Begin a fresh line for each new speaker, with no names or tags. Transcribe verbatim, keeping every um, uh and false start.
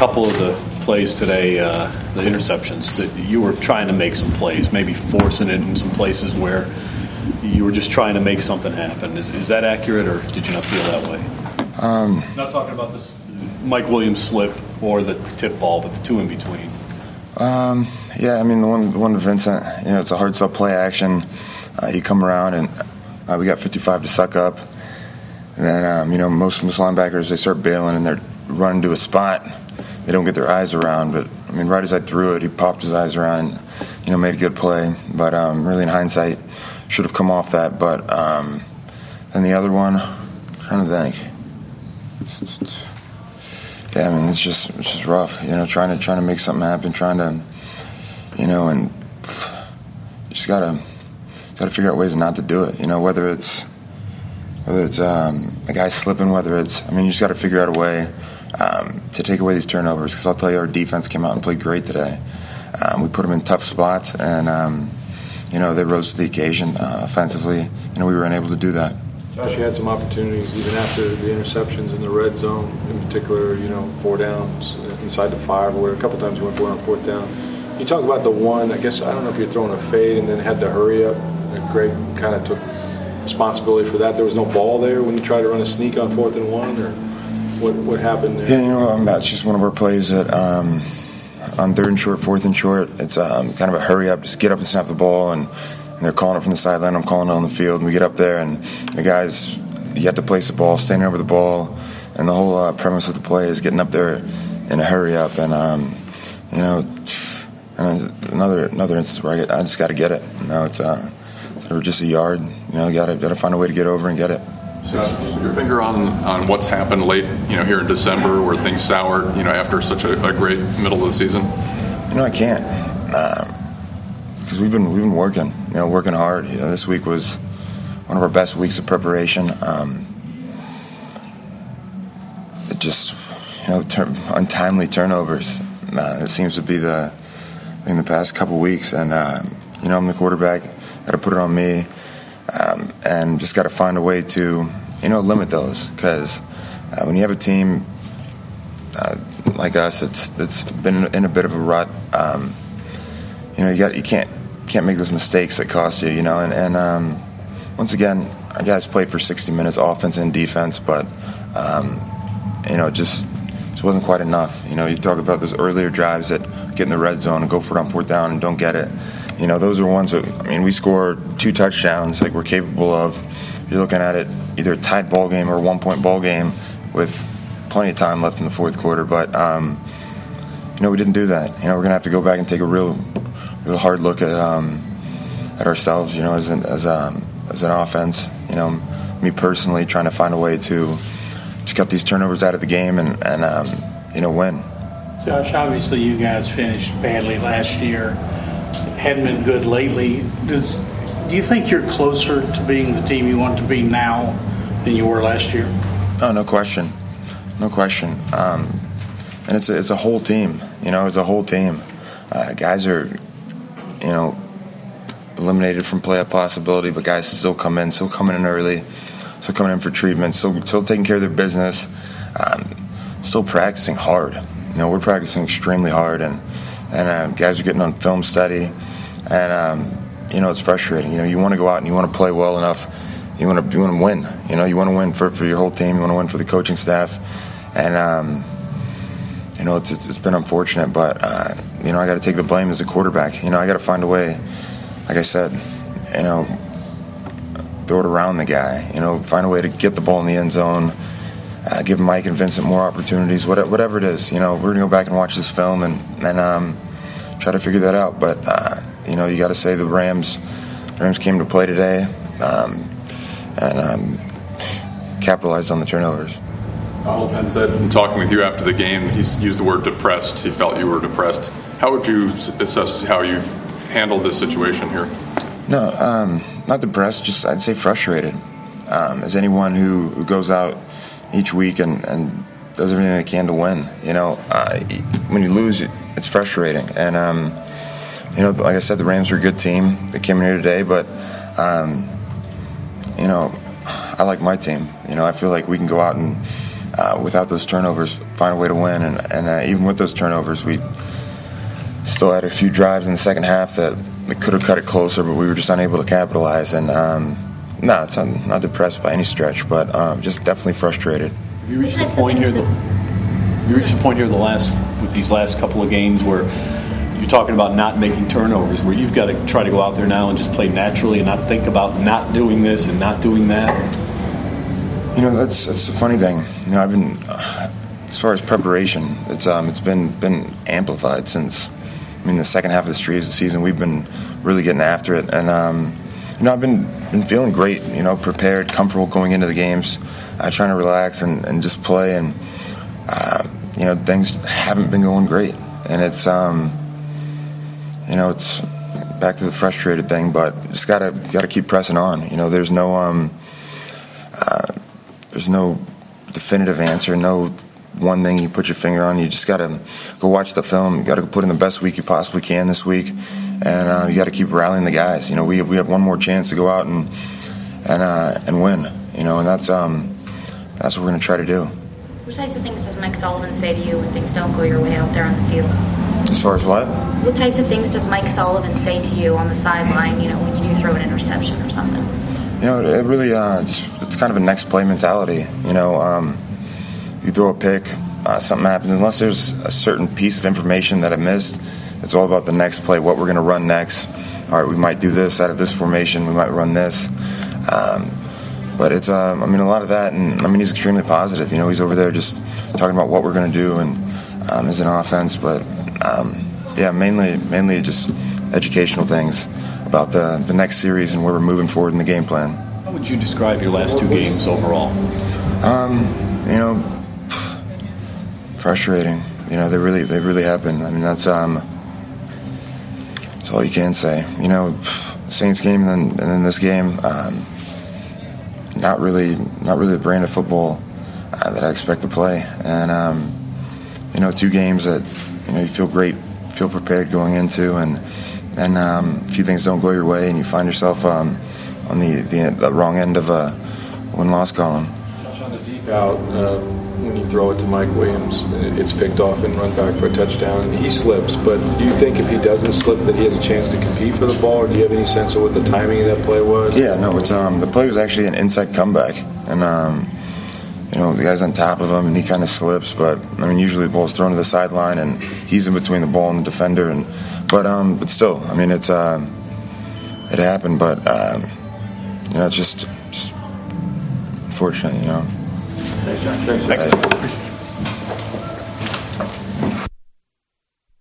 couple of the plays today, uh, the interceptions, that you were trying to make some plays, maybe forcing it in some places where you were just trying to make something happen. Is, is that accurate, or did you not feel that way?
Um,
not talking about this Mike Williams slip or the tip ball, but the two in between.
Um, yeah, I mean, the one, the one to Vincent, you know, it's a hard sell play action. Uh, you come around, and uh, we got fifty-five to suck up. And then, um, you know, most, most linebackers, they start bailing, and they're running to a spot. They don't get their eyes around. But, I mean, right as I threw it, he popped his eyes around and, you know, made a good play. But um, really, in hindsight, should have come off that. But um, then the other one, I'm trying to think. It's, it's, yeah, I mean, it's just it's just rough, you know, trying to trying to make something happen, trying to, you know, and you just gotta gotta figure out ways not to do it. You know, whether it's whether it's um, a guy slipping, whether it's I mean, you just got to figure out a way um, to take away these turnovers. Because I'll tell you, our defense came out and played great today. Um, we put them in tough spots, and um, you know, they rose to the occasion uh, offensively. You know, we were unable to do that.
Josh, you had some opportunities even after the interceptions in the red zone, in particular, you know, four downs inside the five, or a couple times you went for it on fourth down. You talk about the one, I guess, I don't know if you're throwing a fade and then had to hurry up. And Greg kind of took responsibility for that. There was no ball there when you tried to run a sneak on fourth and one, or what what happened there?
Yeah, you know, um, that's just one of our plays that um, on third and short, fourth and short, it's um, kind of a hurry up, just get up and snap the ball, and And they're calling it from the sideline. I'm calling it on the field. And we get up there, and the guys, you have to place the ball, standing over the ball. And the whole uh, premise of the play is getting up there in a hurry up. And, um, you know, and another another instance where I, get, I just got to get it. You know, it's uh, just a yard. You know, got to got to find a way to get over and get it.
So your finger on, on what's happened late, you know, here in December where things soured, you know, after such a, a great middle of the season?
You know, I can't. Um, Because we've been we've been working, you know, working hard. You know, this week was one of our best weeks of preparation. Um, it just, you know, ter- untimely turnovers. Uh, it seems to be the in the past couple weeks, and um, you know, I'm the quarterback. Got to put it on me, um, and just got to find a way to, you know, limit those. Because uh, when you have a team uh, like us, it's it's been in a bit of a rut. Um, You know, you got you can't can't make those mistakes that cost you. You know, and and um, once again, our guys played for sixty minutes, offense and defense, but um, you know, it just just wasn't quite enough. You know, you talk about those earlier drives that get in the red zone and go for it on fourth down and don't get it. You know, those are ones that, I mean, we scored two touchdowns like we're capable of. You're looking at it either a tied ball game or a one point ball game with plenty of time left in the fourth quarter, but um, you know, we didn't do that. You know, we're gonna have to go back and take a real. real hard look at um, at ourselves, you know, as an as um, as an offense. You know, me personally trying to find a way to to cut these turnovers out of the game and and um, you know, win.
Josh, obviously you guys finished badly last year. Hadn't been good lately. Does do you think you're closer to being the team you want to be now than you were last year?
Oh, no question, no question. Um, and it's a, it's a whole team. You know, it's a whole team. Uh, guys are. You know, eliminated from playoff possibility, but guys still come in, still coming in early, still coming in for treatment, still, still taking care of their business, um, still practicing hard. You know, we're practicing extremely hard, and and uh, guys are getting on film study, and um, you know, it's frustrating. You know, you want to go out and you want to play well enough, you want to you want to win. You know, you want to win for for your whole team, you want to win for the coaching staff, and um, you know, it's it's, it's been unfortunate, but. Uh, You know, I got to take the blame as a quarterback. You know, I got to find a way, like I said, you know, throw it around the guy. You know, find a way to get the ball in the end zone, uh, give Mike and Vincent more opportunities, whatever, whatever it is. You know, we're going to go back and watch this film and, and um, try to figure that out. But, uh, you know, you got to say the Rams, Rams came to play today um, and um, capitalized on the turnovers.
Donald Penn said in talking with you after the game, he used the word depressed. He felt you were depressed. How would you assess how you've handled this situation here?
No, um, not depressed, just I'd say frustrated. Um, as anyone who, who goes out each week and, and does everything they can to win, you know, uh, when you lose, it's frustrating. And, um, you know, like I said, the Rams are a good team. They came in here today, but, um, you know, I like my team. You know, I feel like we can go out and uh, without those turnovers, find a way to win. And, and uh, even with those turnovers, we still had a few drives in the second half that we could have cut it closer, but we were just unable to capitalize. And um, no, it's not, not depressed by any stretch, but um, just definitely frustrated.
Have you reached the point here? That, you reached the point here the last with these last couple of games where you're talking about not making turnovers, where you've got to try to go out there now and just play naturally and not think about not doing this and not doing that?
You know, that's that's the funny thing. You know, I've been, uh, as far as preparation, it's um, it's been been amplified since. I mean, the second half of the season, we've been really getting after it, and um, you know, I've been been feeling great. You know, prepared, comfortable going into the games, uh, trying to relax and, and just play. And uh, you know, things haven't been going great, and it's um, you know, it's back to the frustrated thing. But just gotta gotta keep pressing on. You know, there's no um, uh, there's no definitive answer. No one thing you put your finger on. You just got to go watch the film. You got to put in the best week you possibly can this week, and uh, you got to keep rallying the guys. You know, we we have one more chance to go out and and uh, and win. You know, and that's um that's what we're going to try to do.
What types of things does Mike Sullivan say to you when things don't go your way out there on the field?
As far as what?
What types of things does Mike Sullivan say to you on the sideline? You know, when you do throw an interception or something.
You know, it really uh, just it's kind of a next play mentality. You know. Um, You throw a pick, uh, something happens. Unless there's a certain piece of information that I missed, it's all about the next play, what we're going to run next. All right, we might do this out of this formation. We might run this. Um, but it's, um, I mean, a lot of that. And, I mean, he's extremely positive. You know, he's over there just talking about what we're going to do and um, as an offense. But, um, yeah, mainly mainly just educational things about the, the next series and where we're moving forward in the game plan.
How would you describe your last two games overall?
Um, you know, frustrating. You know, they really they really happen. I mean, that's um that's all you can say. You know, Saints game and then and then this game, um, not really not really the brand of football uh, that I expect to play. And um, you know, two games that you know you feel great, feel prepared going into, and and um, a few things don't go your way, and you find yourself um, on the, the the wrong end of a win-loss column.
Josh, on the deep out. Uh, When you throw it to Mike Williams, it's picked off and run back for a touchdown, and he slips. But do you think if he doesn't slip that he has a chance to compete for the ball, or do you have any sense of what the timing of that play was?
Yeah, no, it's um the play was actually an inside comeback, and um you know the guy's on top of him and he kind of slips, but I mean usually the ball's thrown to the sideline and he's in between the ball and the defender, and but um but still, I mean it's um uh, it happened, but um you know it's just just unfortunate, you know.
Thanks, John. Thanks.